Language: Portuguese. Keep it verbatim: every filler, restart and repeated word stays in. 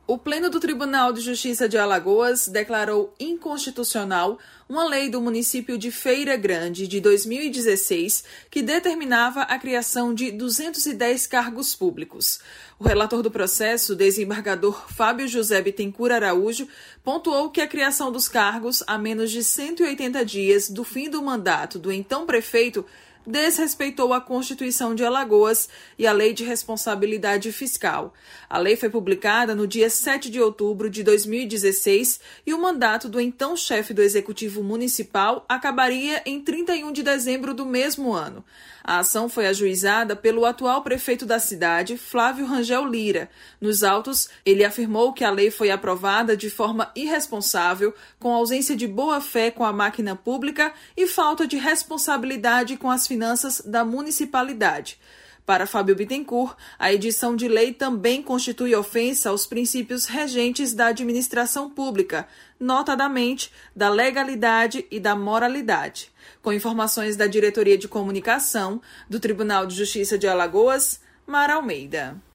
O Pleno do Tribunal de Justiça de Alagoas declarou inconstitucional uma lei do município de Feira Grande de dois mil e dezesseis que determinava a criação de duzentos e dez cargos públicos. O relator do processo, desembargador Fábio José Bittencourt Araújo, pontuou que a criação dos cargos a menos de cento e oitenta dias do fim do mandato do então prefeito desrespeitou a Constituição de Alagoas e a Lei de Responsabilidade Fiscal. A lei foi publicada no dia sete de outubro de dois mil e dezesseis e o mandato do então chefe do Executivo Municipal acabaria em trinta e um de dezembro do mesmo ano. A ação foi ajuizada pelo atual prefeito da cidade, Flávio Rangel Lira. Nos autos, ele afirmou que a lei foi aprovada de forma irresponsável, com ausência de boa-fé com a máquina pública e falta de responsabilidade com as finanças da municipalidade. Para Fábio Bittencourt, a edição de lei também constitui ofensa aos princípios regentes da administração pública, notadamente da legalidade e da moralidade. Com informações da Diretoria de Comunicação do Tribunal de Justiça de Alagoas, Mara Almeida.